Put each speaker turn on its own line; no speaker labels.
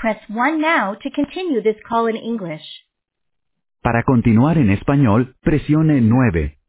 Press 1 now to continue this call in English.
Para continuar en español, presione 9.